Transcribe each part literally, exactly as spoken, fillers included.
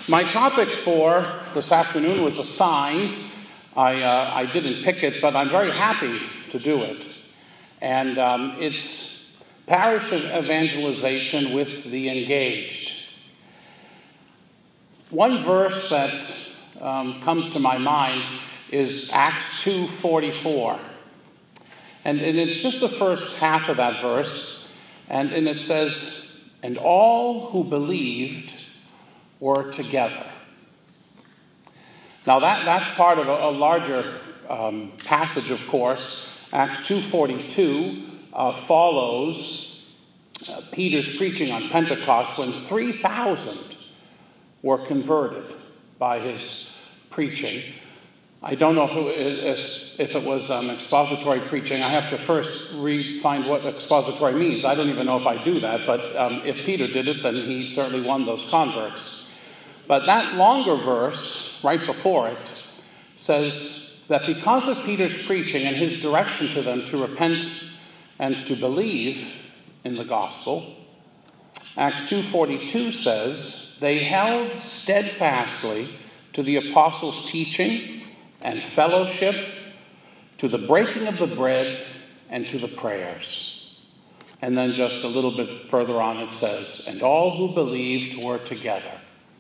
My topic for this afternoon was assigned. I, uh, I didn't pick it, but I'm very happy to do it. And um, it's parish evangelization with the engaged. One verse that um, comes to my mind is Acts two forty-four. And, and it's just the first half of that verse. And, and it says, "And all who believed were together." Now that, that's part of a, a larger um, passage, of course. Acts two forty-two uh, follows uh, Peter's preaching on Pentecost when three thousand were converted by his preaching. I don't know if it, if it was um, expository preaching. I have to first re- find what expository means. I don't even know if I do that, but um, if Peter did it, then he certainly won those converts. But that longer verse, right before it, says that because of Peter's preaching and his direction to them to repent and to believe in the gospel, Acts two forty-two says, "They held steadfastly to the apostles' teaching and fellowship, to the breaking of the bread and to the prayers." And then just a little bit further on it says, "And all who believed were together."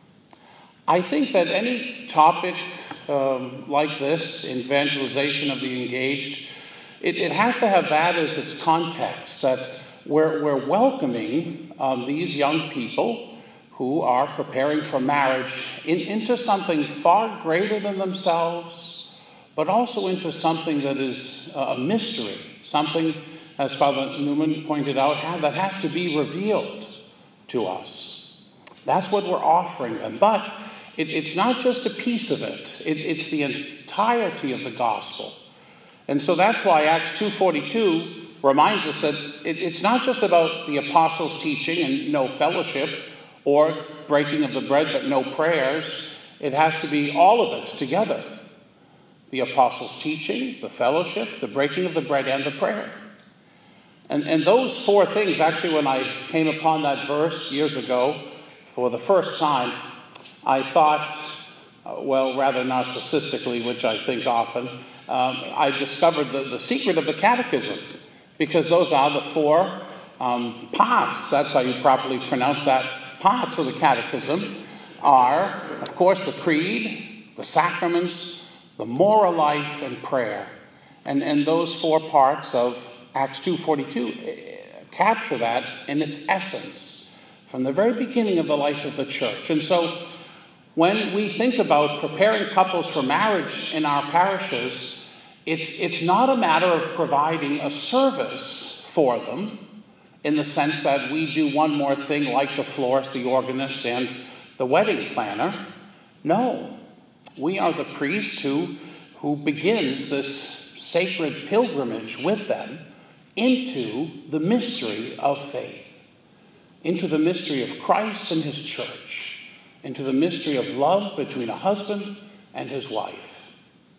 I think that any topic um, like this, evangelization of the engaged, it, it has to have that as its context, that we're, we're welcoming um, these young people who are preparing for marriage in, into something far greater than themselves, but also into something that is a mystery, something, as Father Newman pointed out, that has to be revealed to us. That's what we're offering them. But it, it's not just a piece of it. it. It's the entirety of the gospel. And so that's why Acts two forty-two reminds us that it, it's not just about the apostles' teaching and no fellowship, or breaking of the bread but no prayers. It has to be all of it together. The apostles' teaching, the fellowship, the breaking of the bread, and the prayer. And, and those four things, actually, when I came upon that verse years ago for the first time, I thought, uh, well, rather narcissistically, which I think often, um, I discovered the, the secret of the catechism, because those are the four um, parts. That's how you properly pronounce that. Parts of the catechism are, of course, the creed, the sacraments, the moral life, and prayer. And, and those four parts of Acts two forty-two capture that in its essence from the very beginning of the life of the church. And so when we think about preparing couples for marriage in our parishes, it's, it's not a matter of providing a service for them, in the sense that we do one more thing like the florist, the organist, and the wedding planner. No, we are the priest who, who begins this sacred pilgrimage with them into the mystery of faith, into the mystery of Christ and his church, into the mystery of love between a husband and his wife.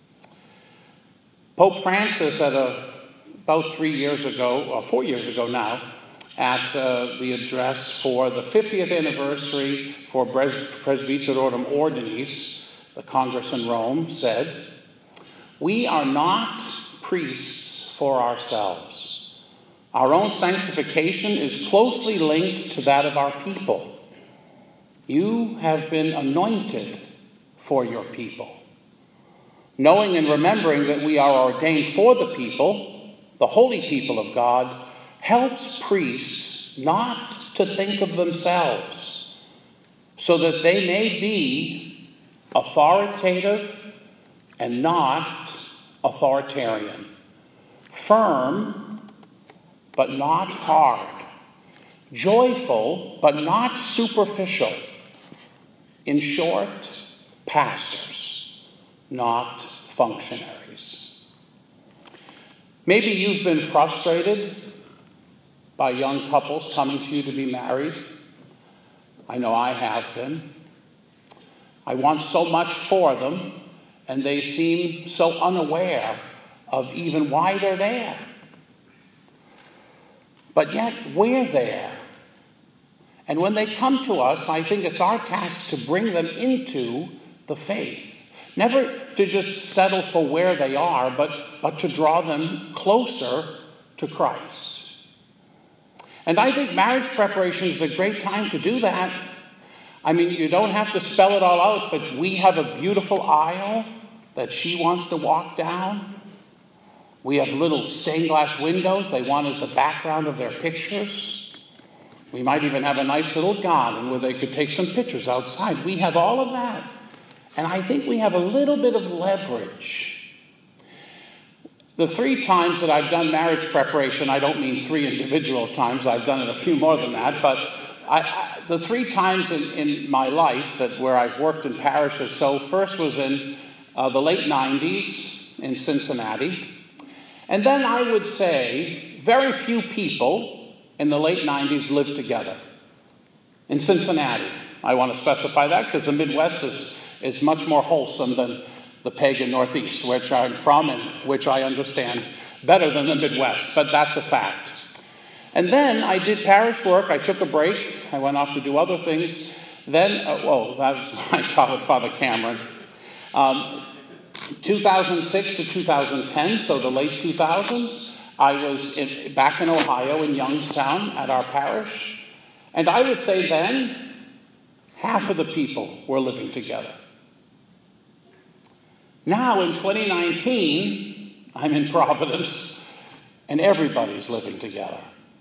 Pope Francis, at a, about three years ago, or four years ago now, at uh, the address for the fiftieth anniversary for Pres- Presbyterorum Ordinis, the Congress in Rome, said, "We are not priests for ourselves. Our own sanctification is closely linked to that of our people. You have been anointed for your people. Knowing and remembering that we are ordained for the people, the holy people of God, helps priests not to think of themselves, so that they may be authoritative and not authoritarian, firm but not hard, joyful but not superficial. In short, pastors, not functionaries." Maybe you've been frustrated by young couples coming to you to be married. I know I have been. I want so much for them, and they seem so unaware of even why they're there. But yet, we're there. And when they come to us, I think it's our task to bring them into the faith. Never to just settle for where they are, but, but to draw them closer to Christ. And I think marriage preparation is a great time to do that. I mean, you don't have to spell it all out, but we have a beautiful aisle that she wants to walk down. We have little stained glass windows they want as the background of their pictures. We might even have a nice little garden where they could take some pictures outside. We have all of that. And I think we have a little bit of leverage. The three times that I've done marriage preparation, I don't mean three individual times, I've done it a few more than that, but I, I, the three times in, in my life that where I've worked in parishes, so first was in uh, the late nineties in Cincinnati. And then I would say very few people in the late nineties lived together. In Cincinnati, I want to specify that because the Midwest is, is much more wholesome than the pagan Northeast, which I'm from and which I understand better than the Midwest, but that's a fact. And then I did parish work. I took a break. I went off to do other things. Then, uh, whoa, that was my talk with Father Cameron. Um, two thousand six to two thousand ten, so the late two thousands, I was in, back in Ohio in Youngstown at our parish. And I would say then, half of the people were living together. Now in twenty nineteen, I'm in Providence, and everybody's living together.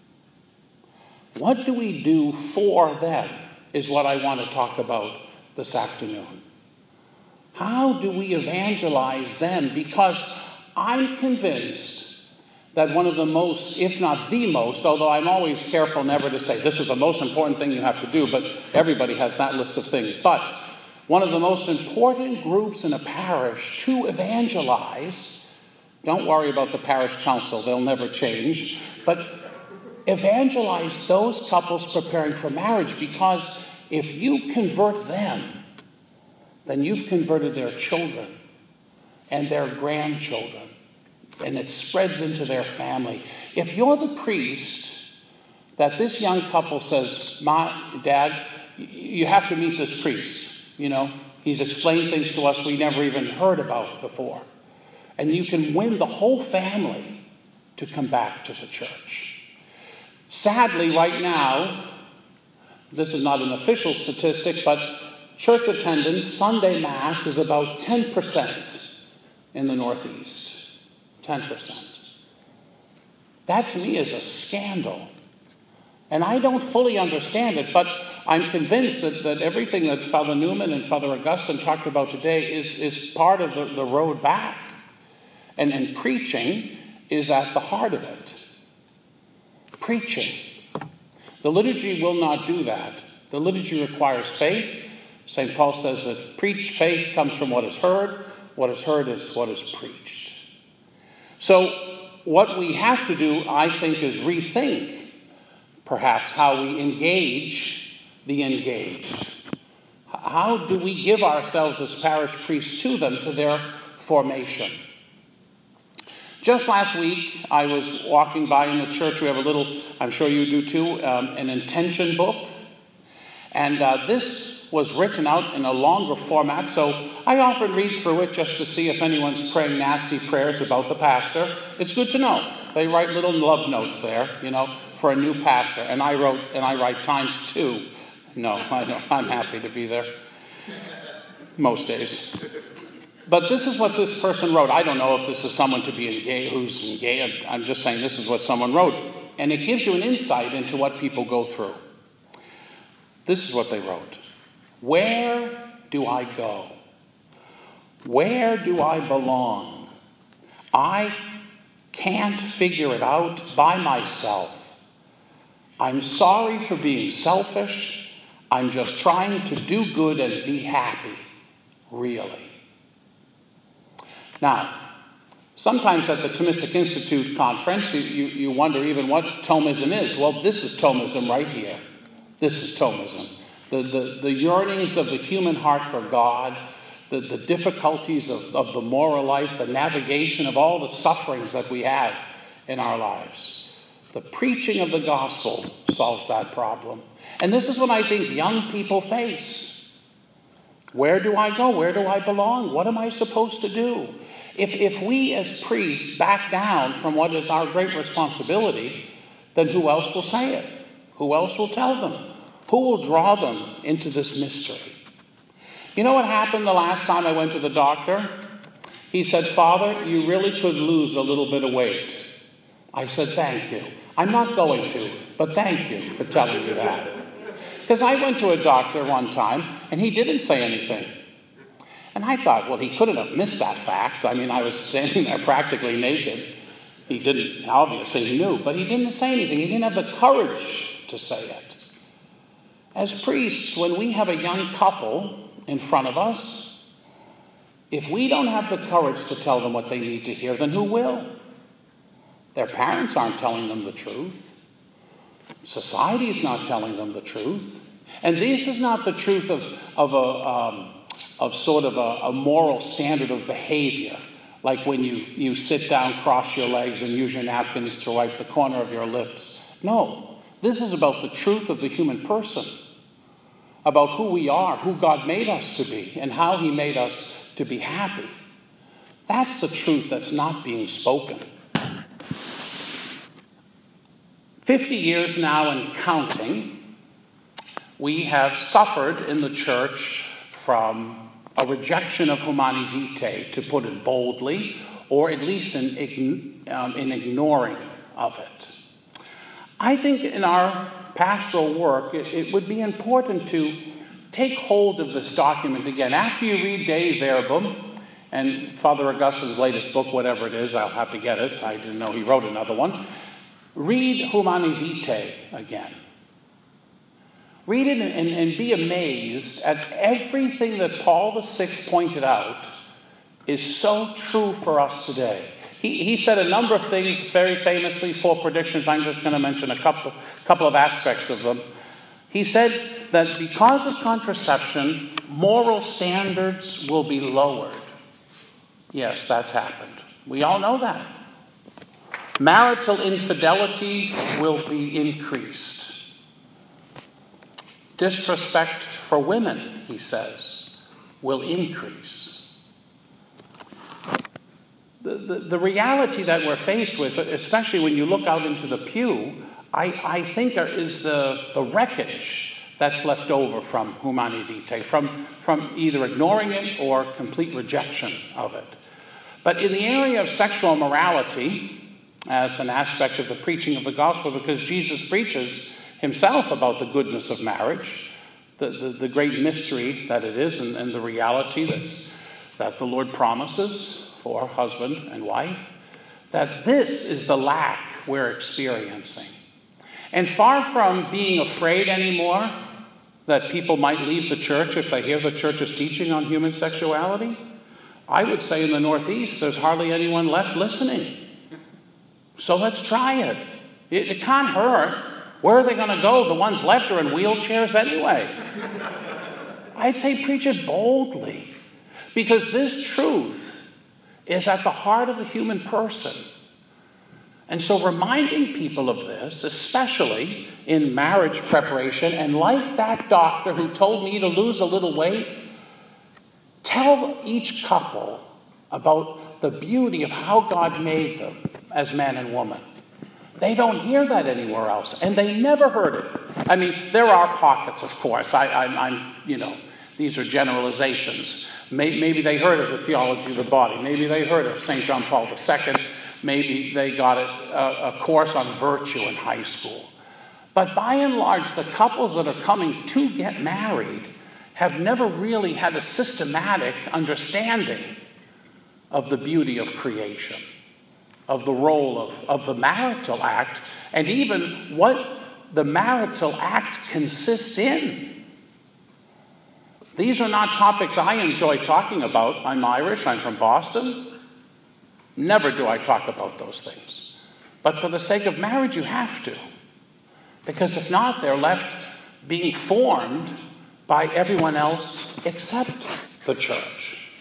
What do we do for them is what I want to talk about this afternoon. How do we evangelize them? Because I'm convinced that one of the most, if not the most, although I'm always careful never to say this is the most important thing you have to do, but everybody has that list of things. But one of the most important groups in a parish to evangelize, don't worry about the parish council, they'll never change, but evangelize those couples preparing for marriage, because if you convert them, then you've converted their children and their grandchildren, and it spreads into their family. If you're the priest that this young couple says, "My Dad, you have to meet this priest. You know, he's explained things to us we never even heard about before." And you can win the whole family to come back to the church. Sadly, right now, this is not an official statistic, but church attendance, Sunday Mass, is about ten percent in the Northeast. ten percent. That to me is a scandal. And I don't fully understand it, but I'm convinced that, that everything that Father Newman and Father Augustine talked about today is, is part of the, the road back. And, and preaching is at the heart of it. Preaching. The liturgy will not do that. The liturgy requires faith. Saint Paul says that preach faith comes from what is heard. What is heard is what is preached. So what we have to do, I think, is rethink perhaps how we engage the engaged. How do we give ourselves as parish priests to them, to their formation? Just last week, I was walking by in the church. We have a little, I'm sure you do too, um, an intention book. And uh, this was written out in a longer format, so I often read through it just to see if anyone's praying nasty prayers about the pastor. It's good to know. They write little love notes there, you know, for a new pastor. And I wrote, and I write times two. No, I know, I'm happy to be there most days. But this is what this person wrote. I don't know if this is someone to be engaged, who's engaged. I'm just saying this is what someone wrote. And it gives you an insight into what people go through. This is what they wrote. Where do I go? Where do I belong? I can't figure it out by myself. I'm sorry for being selfish. I'm just trying to do good and be happy. Really. Now, sometimes at the Thomistic Institute conference, you, you, you wonder even what Thomism is. Well, this is Thomism right here. This is Thomism. The, the, the yearnings of the human heart for God, the, the difficulties of, of the moral life, the navigation of all the sufferings that we have in our lives. The preaching of the gospel solves that problem. And this is what I think young people face. Where do I go? Where do I belong? What am I supposed to do? If, if we as priests back down from what is our great responsibility, then who else will say it? Who else will tell them? Who will draw them into this mystery? You know what happened the last time I went to the doctor? He said, "Father, you really could lose a little bit of weight." I said, "Thank you. I'm not going to, but thank you for telling me that." Because I went to a doctor one time, and he didn't say anything. And I thought, well, he couldn't have missed that fact. I mean, I was standing there practically naked. He didn't, obviously he knew, but he didn't say anything. He didn't have the courage to say it. As priests, when we have a young couple in front of us, if we don't have the courage to tell them what they need to hear, then who will? Their parents aren't telling them the truth. Society is not telling them the truth. And this is not the truth of, of, a, um, of sort of a, a moral standard of behavior, like when you, you sit down, cross your legs, and use your napkins to wipe the corner of your lips. No, this is about the truth of the human person, about who we are, who God made us to be, and how he made us to be happy. That's the truth that's not being spoken. Fifty years now and counting, we have suffered in the church from a rejection of Humani Vitae, to put it boldly, or at least an um, in ignoring of it. I think in our pastoral work, it, it would be important to take hold of this document again. After you read Dei Verbum, and Father Augustine's latest book, whatever it is, I'll have to get it. I didn't know he wrote another one. Read Humani Vitae again. Read it and, and, and be amazed at everything that Paul the Sixth pointed out is so true for us today. He, he said a number of things very famously, four predictions. I'm just going to mention a couple, couple of aspects of them. He said that because of contraception, moral standards will be lowered. Yes, that's happened. We all know that. Marital infidelity will be increased. Disrespect for women, he says, will increase. The, the, the reality that we're faced with, especially when you look out into the pew, I, I think is the, the wreckage that's left over from Humani Vitae, from, from either ignoring it or complete rejection of it. But in the area of sexual morality, as an aspect of the preaching of the gospel, because Jesus preaches himself about the goodness of marriage, the, the, the great mystery that it is, and, and the reality that's, that the Lord promises for husband and wife, that this is the lack we're experiencing. And far from being afraid anymore that people might leave the church if they hear the church's teaching on human sexuality, I would say in the Northeast there's hardly anyone left listening. So let's try it. It, it can't hurt. Where are they going to go? The ones left are in wheelchairs anyway. I'd say preach it boldly, because this truth is at the heart of the human person. And so reminding people of this, especially in marriage preparation, and like that doctor who told me to lose a little weight, tell each couple about the beauty of how God made them as man and woman. They don't hear that anywhere else, and they never heard it. I mean, there are pockets, of course. I, I, I'm, you know, these are generalizations. Maybe, maybe they heard of the theology of the body. Maybe they heard of Saint John Paul the Second. Maybe they got a, a, a course on virtue in high school. But by and large, the couples that are coming to get married have never really had a systematic understanding of the beauty of creation, of the role of, of the marital act, and even what the marital act consists in. These are not topics I enjoy talking about. I'm Irish, I'm from Boston. Never do I talk about those things. But for the sake of marriage, you have to. Because if not, they're left being formed by everyone else except the church.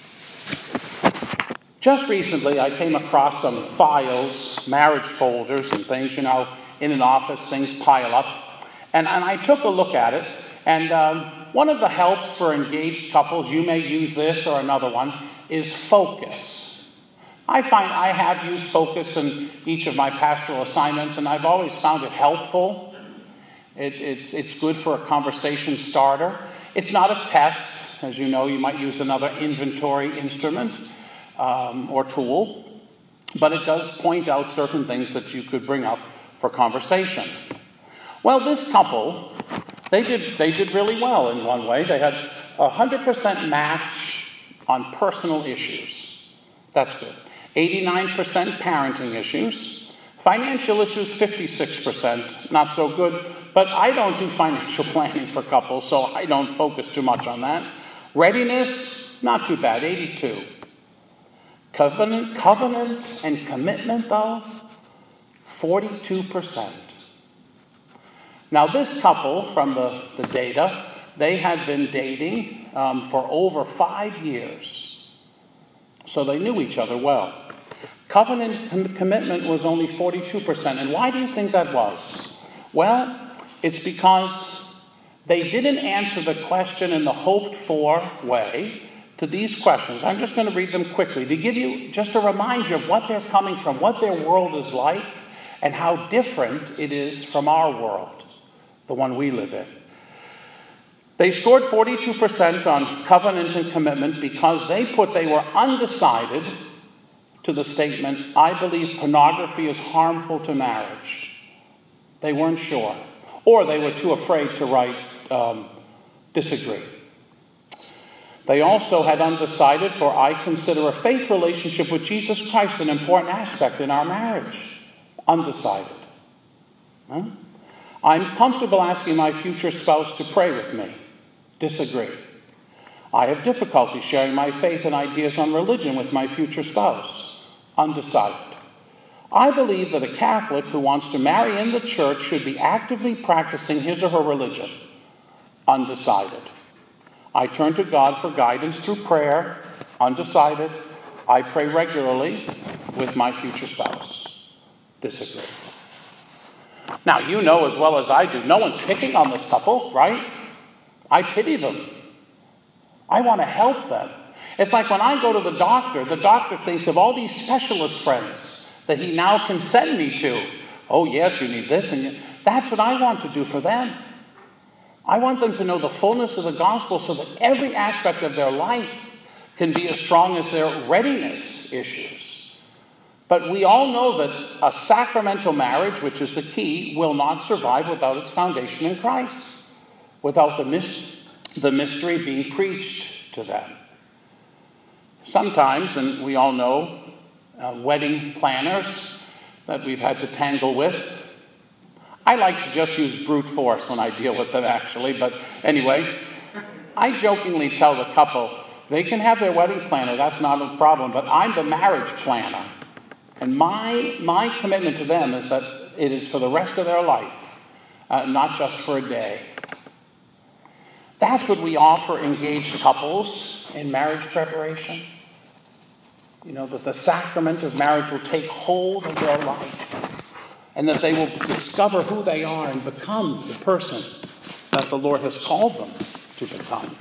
Just recently, I came across some files, marriage folders and things, you know, in an office, things pile up. And, and I took a look at it, and um, one of the helps for engaged couples, you may use this or another one, is focus. I find I have used focus in each of my pastoral assignments, and I've always found it helpful. It, it's, it's good for a conversation starter. It's not a test. As you know, you might use another inventory instrument um, or tool, but it does point out certain things that you could bring up for conversation. Well, this couple, they did they did really well in one way. They had a one hundred percent match on personal issues. That's good. eighty-nine percent parenting issues. Financial issues, fifty-six percent. Not so good. But I don't do financial planning for couples, so I don't focus too much on that. Readiness, not too bad, eighty-two. Covenant, covenant and commitment, though, forty-two percent. Now, this couple, from the, the data, they had been dating um, for over five years. So they knew each other well. Covenant com- commitment was only forty-two percent. And why do you think that was? Well, it's because they didn't answer the question in the hoped-for way to these questions. I'm just going to read them quickly to give you just a reminder of what they're coming from, what their world is like, and how different it is from our world, the one we live in. They scored forty-two percent on covenant and commitment because they put they were undecided to the statement, I believe pornography is harmful to marriage. They weren't sure. Or they were too afraid to write um, disagree. They also had undecided for I consider a faith relationship with Jesus Christ an important aspect in our marriage. Undecided. Huh? I'm comfortable asking my future spouse to pray with me. Disagree. I have difficulty sharing my faith and ideas on religion with my future spouse. Undecided. I believe that a Catholic who wants to marry in the church should be actively practicing his or her religion. Undecided. I turn to God for guidance through prayer. Undecided. I pray regularly with my future spouse. Disagree. Now, you know as well as I do, no one's picking on this couple, right? I pity them. I want to help them. It's like when I go to the doctor, the doctor thinks of all these specialist friends that he now can send me to. Oh, yes, you need this. And you... That's what I want to do for them. I want them to know the fullness of the gospel so that every aspect of their life can be as strong as their readiness issues. But we all know that a sacramental marriage, which is the key, will not survive without its foundation in Christ, without the, myst- the mystery being preached to them. Sometimes, and we all know, uh, wedding planners that we've had to tangle with. I like to just use brute force when I deal with them, actually. But anyway, I jokingly tell the couple, they can have their wedding planner, that's not a problem, but I'm the marriage planner. And my, my commitment to them is that it is for the rest of their life, uh, not just for a day. That's what we offer engaged couples in marriage preparation. You know, that the sacrament of marriage will take hold of their life and that they will discover who they are and become the person that the Lord has called them to become.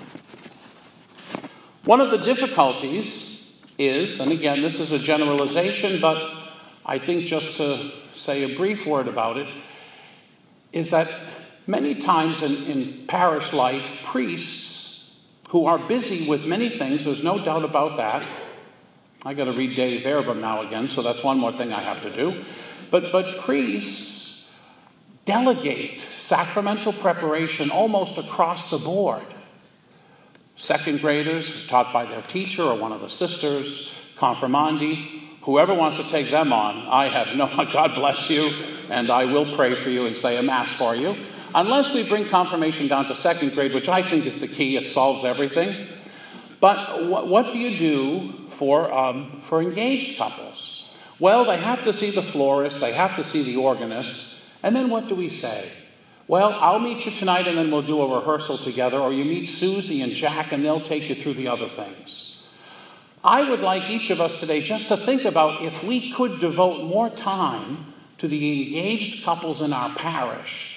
One of the difficulties is, and again, this is a generalization, but I think just to say a brief word about it, is that many times in, in parish life, priests who are busy with many things, there's no doubt about that. I got to read Dei Verbum now again, so that's one more thing I have to do. But, but priests delegate sacramental preparation almost across the board. Second graders taught by their teacher or one of the sisters, confirmandi, whoever wants to take them on, I have no, God bless you, and I will pray for you and say a mass for you. Unless we bring confirmation down to second grade, which I think is the key, it solves everything. But what, what do you do for, um, for engaged couples? Well, they have to see the florist, they have to see the organist, and then what do we say? Well, I'll meet you tonight and then we'll do a rehearsal together, or you meet Susie and Jack and they'll take you through the other things. I would like each of us today just to think about if we could devote more time to the engaged couples in our parish,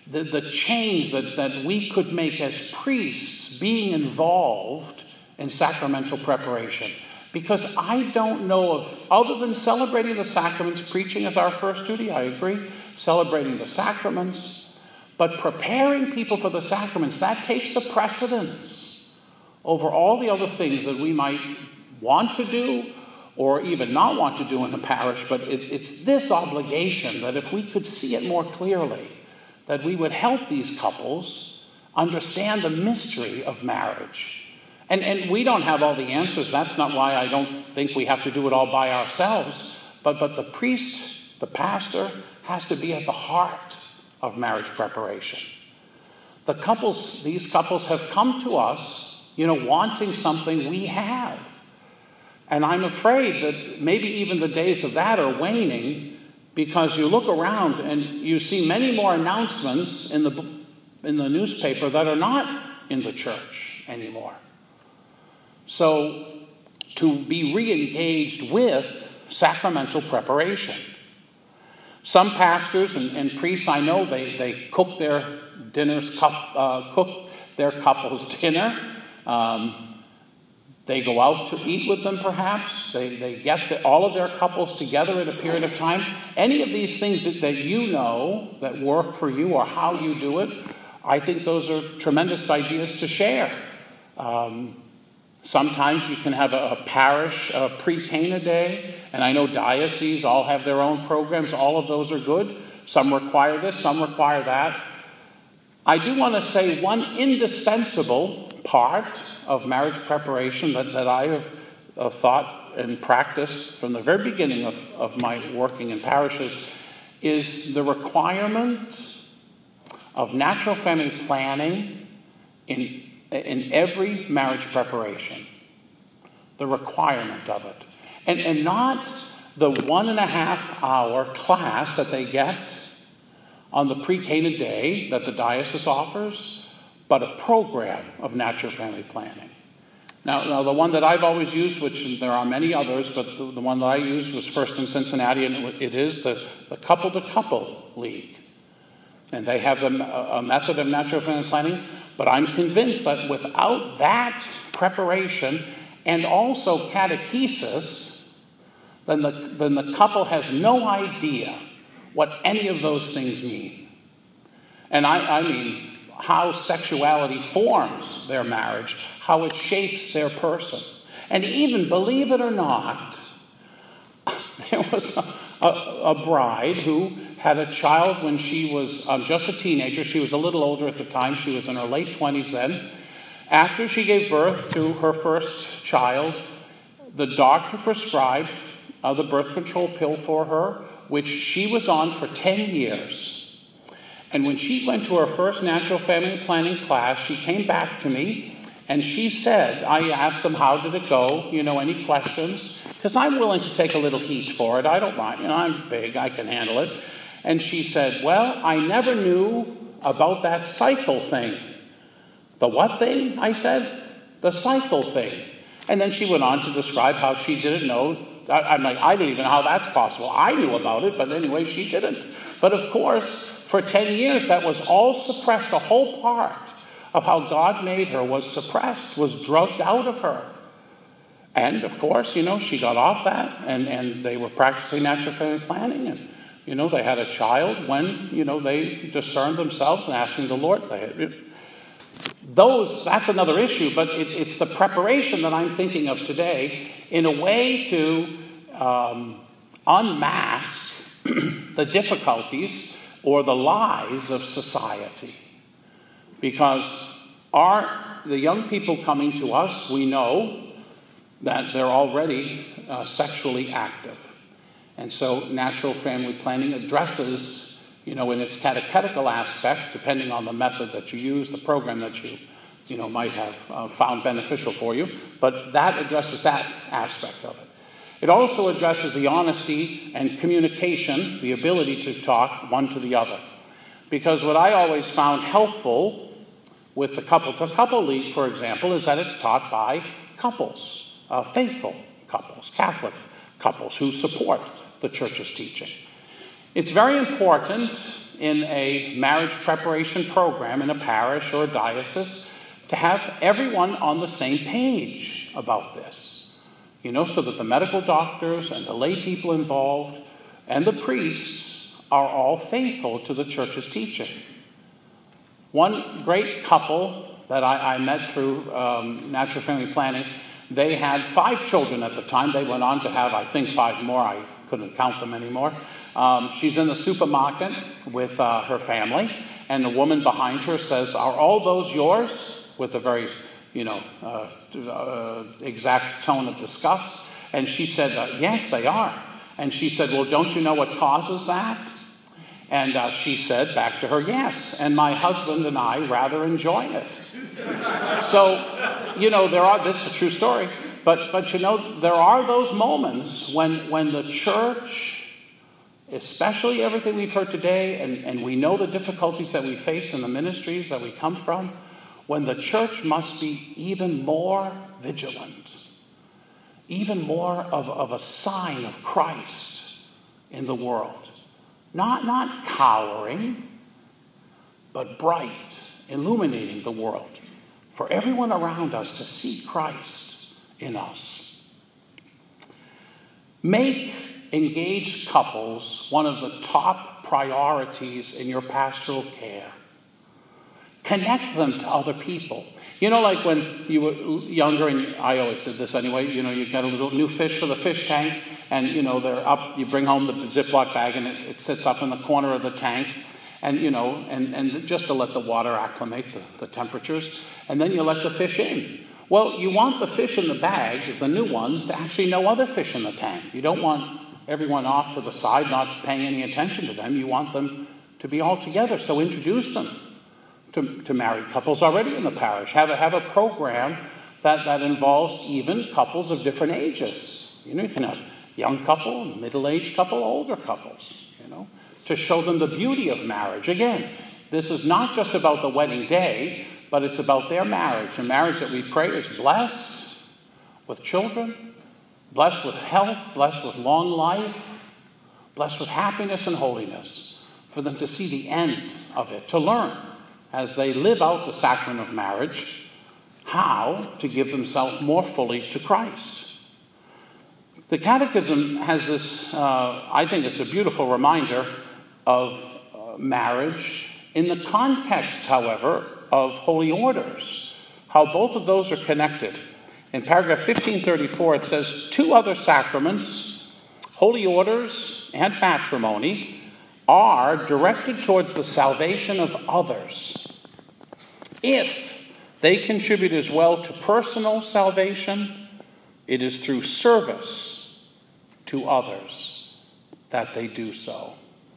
the, the change that, that we could make as priests being involved in sacramental preparation. Because I don't know of, other than celebrating the sacraments, preaching is our first duty, I agree, celebrating the sacraments, but preparing people for the sacraments, that takes a precedence over all the other things that we might want to do or even not want to do in the parish. But it, it's this obligation that if we could see it more clearly, that we would help these couples understand the mystery of marriage. And, and we don't have all the answers. That's not why I don't think we have to do it all by ourselves. But, but the priest, the pastor, has to be at the heart of marriage preparation. The couples, these couples have come to us, you know, wanting something we have. And I'm afraid that maybe even the days of that are waning, because you look around and you see many more announcements in the, in the newspaper that are not in the church anymore. So, to be re-engaged with sacramental preparation. Some pastors and, and priests I know, they, they cook their dinners, cup, uh, cook their couples dinner. Um, they go out to eat with them, perhaps. They, they get the, all of their couples together at a period of time. Any of these things that, that you know that work for you or how you do it, I think those are tremendous ideas to share. Um, Sometimes you can have a, a parish a pre-Cana day, and I know dioceses all have their own programs. All of those are good. Some require this, some require that. I do want to say one indispensable part of marriage preparation that, that I have uh, thought and practiced from the very beginning of, of my working in parishes is the requirement of natural family planning in in every marriage preparation, the requirement of it. And, and not the one and a half hour class that they get on the pre-Cana day that the diocese offers, but a program of natural family planning. Now, now the one that I've always used, which there are many others, but the, the one that I used was first in Cincinnati, and it is the, the couple-to-couple league. And they have a, a method of natural family planning. But I'm convinced that without that preparation and also catechesis, then the, then the couple has no idea what any of those things mean. And I, I mean how sexuality forms their marriage, how it shapes their person. And even, believe it or not, there was a, a, a bride who had a child when she was um, just a teenager. She was a little older at the time. She was in her late twenties then. After she gave birth to her first child, the doctor prescribed uh, the birth control pill for her, which she was on for ten years. And when she went to her first natural family planning class, she came back to me and she said, I asked them, how did it go? You know, any questions? Because I'm willing to take a little heat for it. I don't mind. You know, I'm big. I can handle it. And she said, well, I never knew about that cycle thing. The what thing? I said, the cycle thing. And then she went on to describe how she didn't know. I, I'm like, I didn't even know how that's possible. I knew about it, but anyway, she didn't. But of course, for ten years, that was all suppressed. The whole part of how God made her was suppressed, was drugged out of her. And of course, you know, she got off that, and, and they were practicing natural family planning, and you know, they had a child when, you know, they discerned themselves and asking the Lord. They had, those, that's another issue, but it, it's the preparation that I'm thinking of today in a way to um, unmask the difficulties or the lies of society. Because our, the young people coming to us, we know that they're already uh, sexually active. And so natural family planning addresses, you know, in its catechetical aspect, depending on the method that you use, the program that you, you know, might have uh, found beneficial for you, but that addresses that aspect of it. It also addresses the honesty and communication, the ability to talk one to the other. Because what I always found helpful with the couple-to-couple league, for example, is that it's taught by couples, uh, faithful couples, Catholic couples who support the church's teaching. It's very important in a marriage preparation program in a parish or a diocese to have everyone on the same page about this. You know, so that the medical doctors and the lay people involved and the priests are all faithful to the church's teaching. One great couple that I, I met through um, Natural Family Planning, they had five children at the time. They went on to have, I think, five more. I couldn't count them anymore. Um, she's in the supermarket with uh, her family, and the woman behind her says, "Are all those yours?" with a very, you know, uh, uh, exact tone of disgust. And she said, uh, "Yes, they are." And she said, "Well, don't you know what causes that?" And uh, she said back to her, "Yes, and my husband and I rather enjoy it." So, you know, there are, this is a true story, but, but you know, there are those moments when, when the church, especially everything we've heard today, and, and we know the difficulties that we face in the ministries that we come from, when the church must be even more vigilant, even more of, of a sign of Christ in the world. Not, not cowering, but bright, illuminating the world for everyone around us to see Christ in us. Make engaged couples one of the top priorities in your pastoral care. Connect them to other people. You know, like when you were younger, and I always did this anyway, you know, you got a little new fish for the fish tank, and, you know, they're up, you bring home the Ziploc bag, and it, it sits up in the corner of the tank, and, you know, and, and just to let the water acclimate, the, the temperatures, and then you let the fish in. Well, you want the fish in the bag, the new ones, to actually know other fish in the tank. You don't want everyone off to the side not paying any attention to them. You want them to be all together, so introduce them to, to married couples already in the parish. Have a, have a program that, that involves even couples of different ages. You know, you can have young couple, middle-aged couple, older couples, you know, to show them the beauty of marriage. Again, this is not just about the wedding day, but it's about their marriage. A marriage that we pray is blessed with children, blessed with health, blessed with long life, blessed with happiness and holiness, for them to see the end of it, to learn as they live out the sacrament of marriage how to give themselves more fully to Christ. The Catechism has this, uh, I think it's a beautiful reminder of uh, marriage in the context, however, of holy orders, how both of those are connected. In paragraph fifteen thirty-four, it says, two other sacraments, holy orders and matrimony, are directed towards the salvation of others. If they contribute as well to personal salvation, it is through service to others that they do so.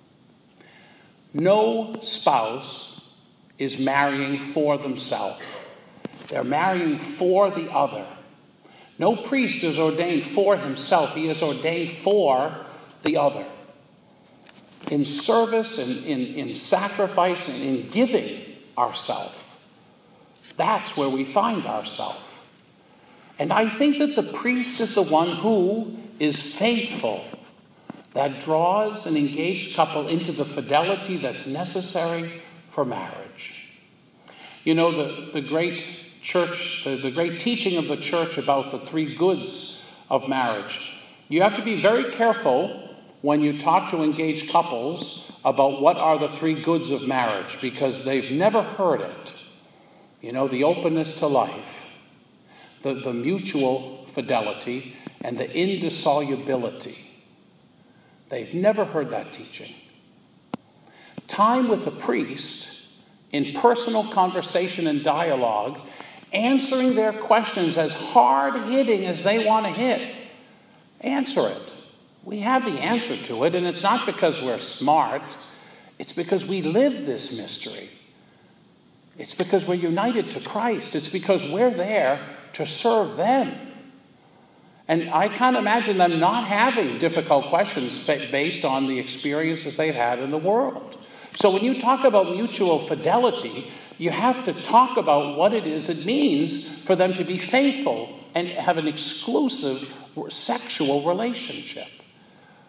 No spouse is marrying for themselves. They're marrying for the other. No priest is ordained for himself. He is ordained for the other. In service, in, in, in sacrifice, and in giving ourselves. That's where we find ourselves. And I think that the priest is the one who is faithful, that draws an engaged couple into the fidelity that's necessary for marriage. You know, the, the great church, the, the great teaching of the church about the three goods of marriage. You have to be very careful when you talk to engaged couples about what are the three goods of marriage, because they've never heard it. You know, the openness to life, the, the mutual fidelity, and the indissolubility. They've never heard that teaching. Time with the priest in personal conversation and dialogue, answering their questions as hard-hitting as they want to hit. Answer it. We have the answer to it, and it's not because we're smart. It's because we live this mystery. It's because we're united to Christ. It's because we're there to serve them. And I can't imagine them not having difficult questions based on the experiences they've had in the world. So when you talk about mutual fidelity, you have to talk about what it is it means for them to be faithful and have an exclusive sexual relationship.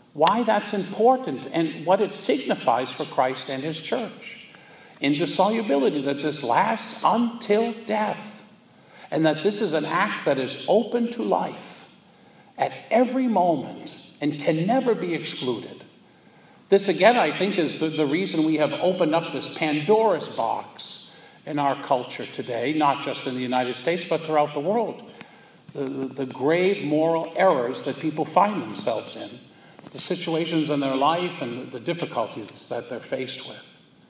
why that's important and what it signifies for Christ and his church. Indissolubility, that this lasts until death, and that this is an act that is open to life at every moment and can never be excluded. This, again, I think, is the, the reason we have opened up this Pandora's box in our culture today, not just in the United States, but throughout the world. The, the, the grave moral errors that people find themselves in, the situations in their life and the difficulties that they're faced with.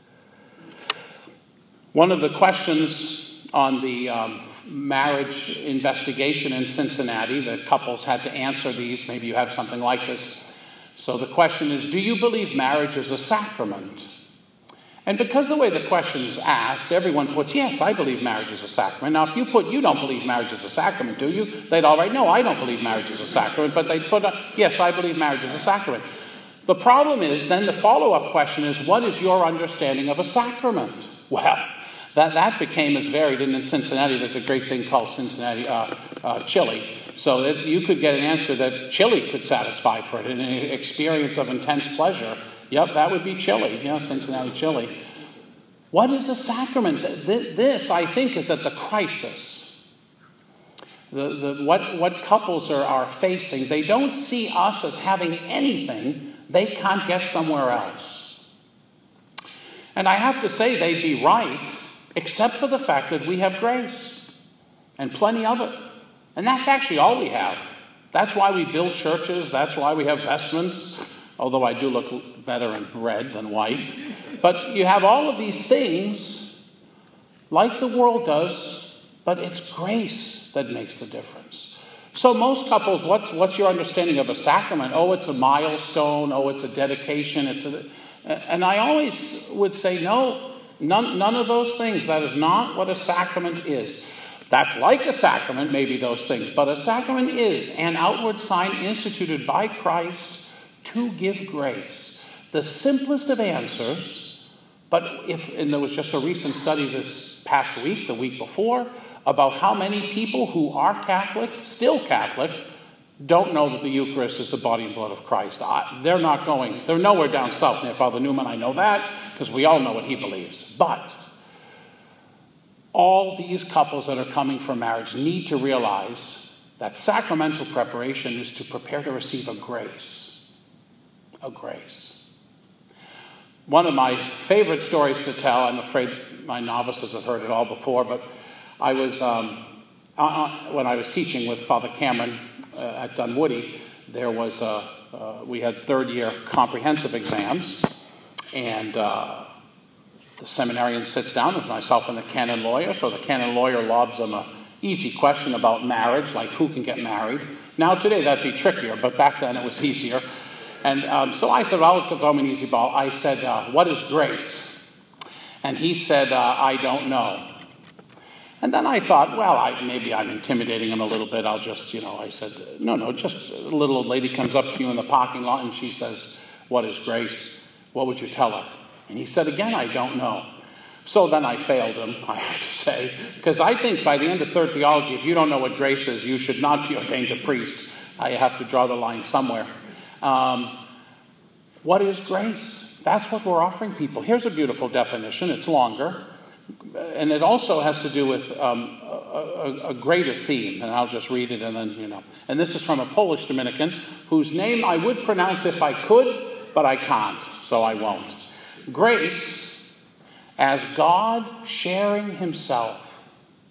One of the questions on the um, marriage investigation in Cincinnati, the couples had to answer these. Maybe you have something like this. So the question is, do you believe marriage is a sacrament? And because the way the question is asked, everyone puts, yes, I believe marriage is a sacrament. Now, if you put, you don't believe marriage is a sacrament, do you? They'd all write, no, I don't believe marriage is a sacrament. But they'd put, a, yes, I believe marriage is a sacrament. The problem is, then the follow-up question is, what is your understanding of a sacrament? Well, that, that became as varied. And in Cincinnati, there's a great thing called Cincinnati uh, uh, chili. So that you could get an answer that chili could satisfy for it, an experience of intense pleasure. Yep, that would be chili, yeah, Cincinnati chili. What is a sacrament? This, I think, is at the crisis. The, the, what, what couples are, are facing, they don't see us as having anything they can't get somewhere else. And I have to say they'd be right, except for the fact that we have grace, and plenty of it. And that's actually all we have. That's why we build churches, that's why we have vestments, although I do look better in red than white. But you have all of these things, like the world does, but it's grace that makes the difference. So most couples, what's, what's your understanding of a sacrament? Oh, it's a milestone. Oh, it's a dedication. It's a, and I always would say, no, none, none of those things. That is not what a sacrament is. That's like a sacrament, maybe those things. But a sacrament is an outward sign instituted by Christ to give grace. The simplest of answers, but if, and there was just a recent study this past week, the week before, about how many people who are Catholic, still Catholic, don't know that the Eucharist is the body and blood of Christ. I, they're not going, they're nowhere down south near Father Newman. I know that, because we all know what he believes. But all these couples that are coming for marriage need to realize that sacramental preparation is to prepare to receive a grace. A grace. One of my favorite stories to tell, I'm afraid my novices have heard it all before, but I was, um, uh, when I was teaching with Father Cameron uh, at Dunwoody, there was a, uh, we had third year comprehensive exams, and uh, the seminarian sits down with myself and the canon lawyer, so the canon lawyer lobs them an easy question about marriage, like who can get married. Now today that'd be trickier, but back then it was easier. And um, so I said, well, I'll throw him an easy ball. I said, uh, what is grace? And he said, uh, I don't know. And then I thought, well, I, maybe I'm intimidating him a little bit. I'll just, you know, I said, no, no, just a little old lady comes up to you in the parking lot and she says, what is grace? What would you tell her? And he said, again, I don't know. So then I failed him, I have to say, because I think by the end of third theology, if you don't know what grace is, you should not be ordained a priest. I have to draw the line somewhere. Um, what is grace? That's what we're offering people. Here's a beautiful definition. It's longer. And it also has to do with um, a, a, a greater theme. And I'll just read it and then, you know. And this is from a Polish Dominican whose name I would pronounce if I could, but I can't, so I won't. Grace, as God sharing himself,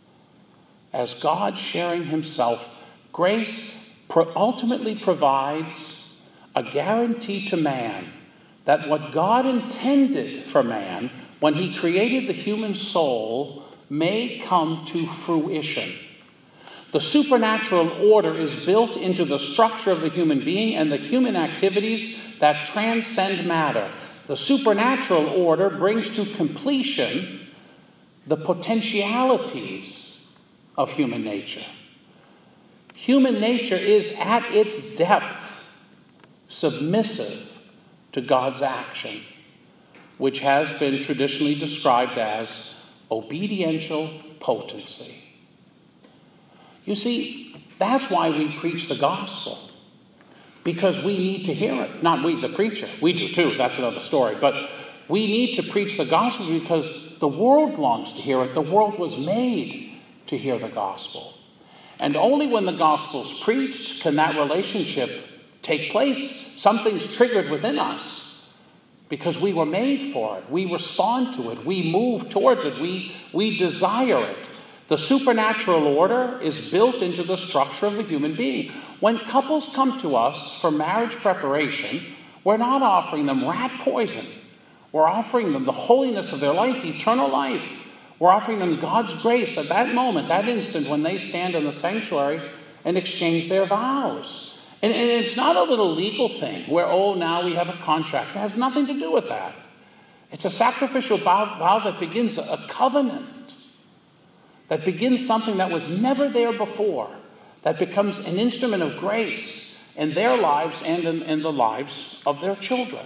as God sharing himself, grace pro- ultimately provides a guarantee to man that what God intended for man when he created the human soul may come to fruition. The supernatural order is built into the structure of the human being and the human activities that transcend matter. The supernatural order brings to completion the potentialities of human nature. Human nature is at its depth submissive to God's action, which has been traditionally described as obediential potency. You see, that's why we preach the gospel. because we need to hear it. Not we, the preacher. We do too. That's another story. But we need to preach the gospel because the world longs to hear it. The world was made to hear the gospel. And only when the gospel's preached can that relationship take place. Something's triggered within us because we were made for it. We respond to it. We move towards it. We, we desire it. The supernatural order is built into the structure of the human being. When couples come to us for marriage preparation, we're not offering them rat poison. We're offering them the holiness of their life, eternal life. We're offering them God's grace at that moment, that instant when they stand in the sanctuary and exchange their vows. And, and it's not a little legal thing where, oh, now we have a contract. It has nothing to do with that. It's a sacrificial vow, vow that begins a, a covenant, that begins something that was never there before, that becomes an instrument of grace in their lives and in, in the lives of their children.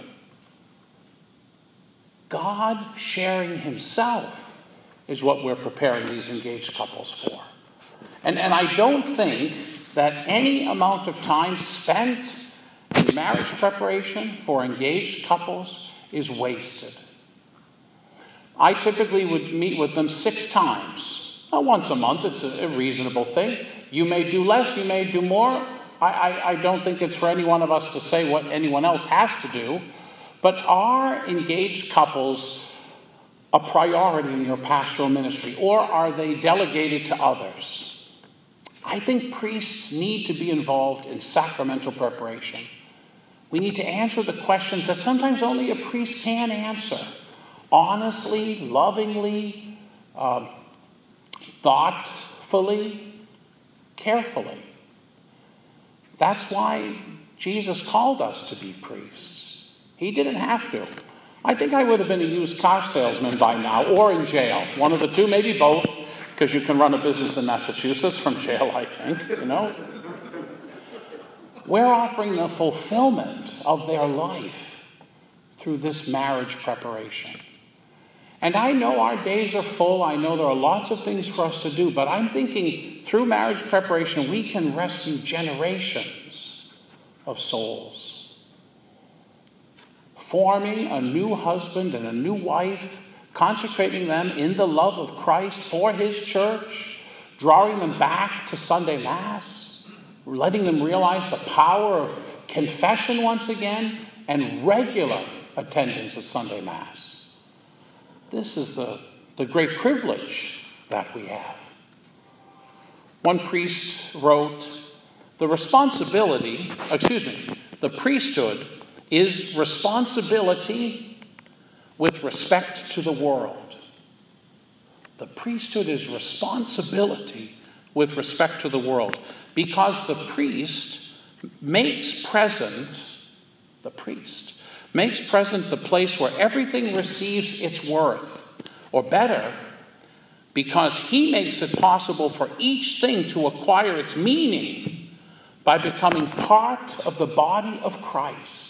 God sharing himself is what we're preparing these engaged couples for. And, and I don't think that any amount of time spent in marriage preparation for engaged couples is wasted. I typically would meet with them six times. Now, once a month, it's a, a reasonable thing. You may do less, you may do more. I, I, I don't think it's for any one of us to say what anyone else has to do. But are engaged couples a priority in your pastoral ministry, or are they delegated to others? I think priests need to be involved in sacramental preparation. We need to answer the questions that sometimes only a priest can answer. Honestly, lovingly, um, thoughtfully, carefully. That's why Jesus called us to be priests. He didn't have to. I think I would have been a used car salesman by now, or in jail. One of the two, maybe both, because you can run a business in Massachusetts from jail, I think, you know. We're offering the fulfillment of their life through this marriage preparation. And I know our days are full. I know there are lots of things for us to do, but I'm thinking through marriage preparation, we can rescue generations of souls. Forming a new husband and a new wife, consecrating them in the love of Christ for his church, drawing them back to Sunday Mass, letting them realize the power of confession once again, and regular attendance at Sunday Mass. This is the, the great privilege that we have. One priest wrote, the responsibility, excuse me, the priesthood is responsibility with respect to the world. The priesthood is responsibility with respect to the world, because the priest makes present, the priest makes present the place where everything receives its worth, or better, because he makes it possible for each thing to acquire its meaning by becoming part of the body of Christ.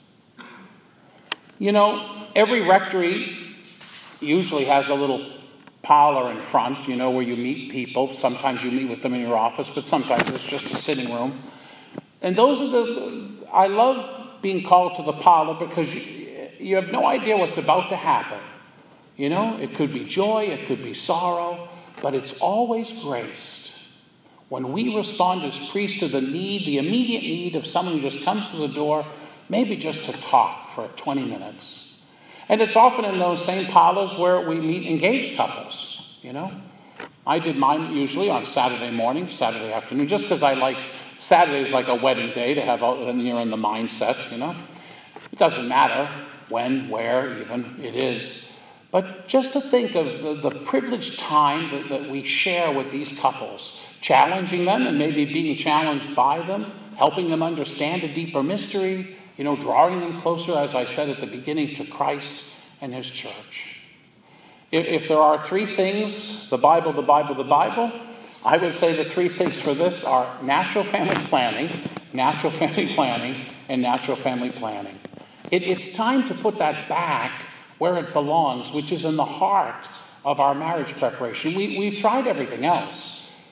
You know, every rectory usually has a little parlor in front, you know, where you meet people. Sometimes you meet with them in your office, but sometimes it's just a sitting room. And those are the, I love being called to the parlor because you, you have no idea what's about to happen. You know, it could be joy, it could be sorrow, but it's always graced. When we respond as priests to the need, the immediate need of someone who just comes to the door, maybe just to talk for twenty minutes. And it's often in those same parlors where we meet engaged couples, you know. I did mine usually on Saturday morning, Saturday afternoon, just because I like, Saturday is like a wedding day to have, all, and you're in the mindset, you know. It doesn't matter when, where even it is. But just to think of the, the privileged time that, that we share with these couples, challenging them and maybe being challenged by them, helping them understand a deeper mystery, you know, drawing them closer, as I said at the beginning, to Christ and his church. If, if there are three things, the Bible, the Bible, the Bible, I would say the three things for this are natural family planning, natural family planning, and natural family planning. It, it's time to put that back where it belongs, which is in the heart of our marriage preparation. We, we've tried everything else.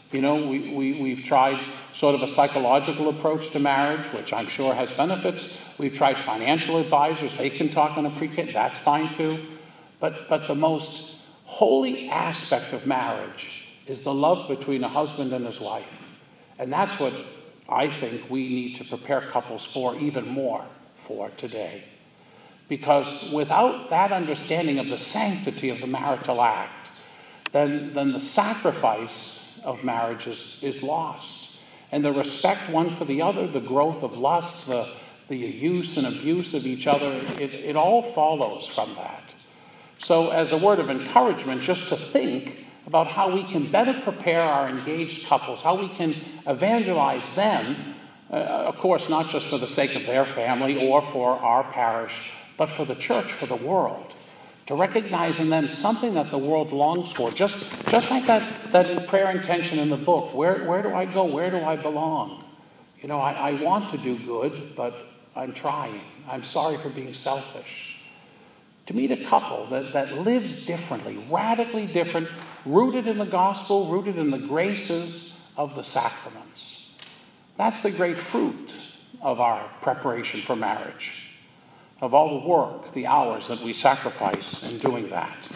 You know, we, we, we've tried sort of a psychological approach to marriage, which I'm sure has benefits. We've tried financial advisors. They can talk on a pre-K. That's fine too. But, but the most holy aspect of marriage is the love between a husband and his wife. And that's what I think we need to prepare couples for even more for today. Because without that understanding of the sanctity of the marital act, then, then the sacrifice of marriage is, is lost. And the respect one for the other, the growth of lust, the, the use and abuse of each other, it, it all follows from that. So as a word of encouragement, just to think about how we can better prepare our engaged couples, how we can evangelize them, uh, of course, not just for the sake of their family or for our parish, but for the church, for the world. To recognize in them something that the world longs for. Just, just like that, that prayer intention in the book. Where, where do I go? Where do I belong? You know, I, I want to do good, but I'm trying. I'm sorry for being selfish. To meet a couple that, that lives differently, radically different, rooted in the gospel, rooted in the graces of the sacraments. That's the great fruit of our preparation for marriage. Of all the work, the hours that we sacrifice in doing that.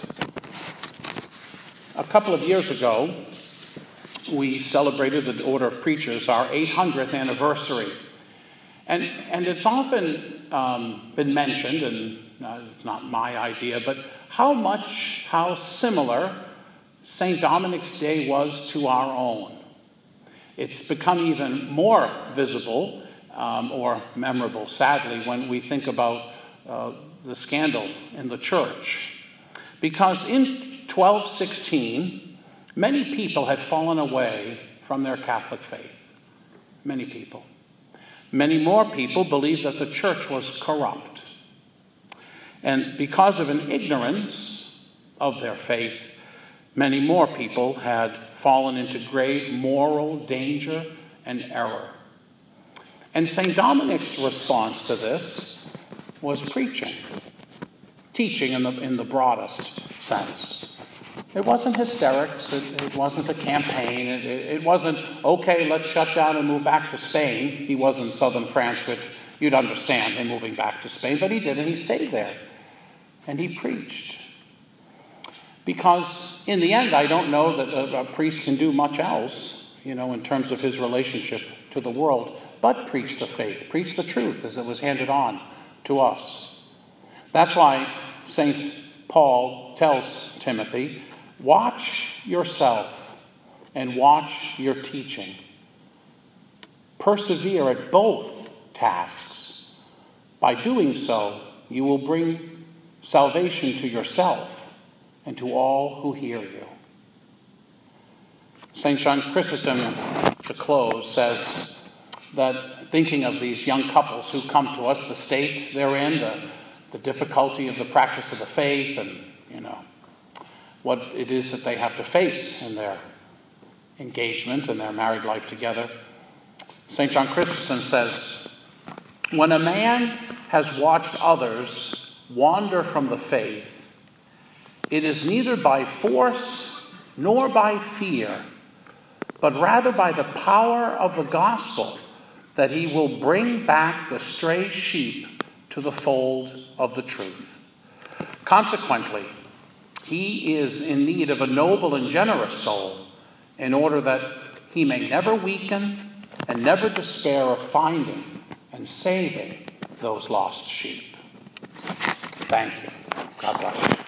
A couple of years ago, we celebrated the Order of Preachers, our eight hundredth anniversary. And, and it's often um, been mentioned, and uh, it's not my idea, but how much, how similar Saint Dominic's Day was to our own. It's become even more visible um, or memorable, sadly, when we think about Uh, the scandal in the church. Because in twelve sixteen, many people had fallen away from their Catholic faith. Many people. Many more people believed that the church was corrupt. And because of an ignorance of their faith, many more people had fallen into grave moral danger and error. And Saint Dominic's response to this was preaching, teaching in the, in the broadest sense. It wasn't hysterics, it, it wasn't a campaign, it, it wasn't, okay, let's shut down and move back to Spain. He was in southern France, which you'd understand him moving back to Spain, but he didn't, he stayed there. And he preached. Because in the end, I don't know that a, a priest can do much else, you know, in terms of his relationship to the world, but preach the faith, preach the truth as it was handed on to us. That's why Saint Paul tells Timothy, watch yourself and watch your teaching. Persevere at both tasks. By doing so, you will bring salvation to yourself and to all who hear you. Saint John Chrysostom, to close, says that thinking of these young couples who come to us, the state they're in, the, the difficulty of the practice of the faith, and, you know, what it is that they have to face in their engagement and their married life together. Saint John Chrysostom says, when a man has watched others wander from the faith, it is neither by force nor by fear, but rather by the power of the gospel, that he will bring back the stray sheep to the fold of the truth. Consequently, he is in need of a noble and generous soul in order that he may never weaken and never despair of finding and saving those lost sheep. Thank you. God bless you.